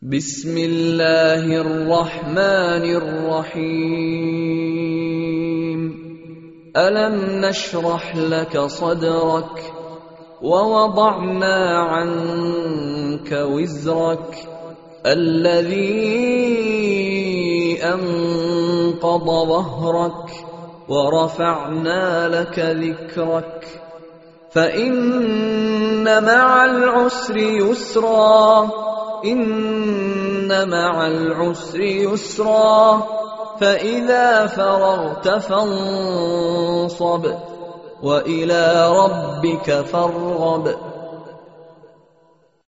بسم الله الرحمن الرحيم. ألم نشرح لك صدرك ووضعنا عنك وزرك الذي أنقض ظهرك ورفعنا لك ذكرك فإن مع العسر يسرا إن مع العسر يسرا فإذا فرغت فانصب وإلى ربك فارغب.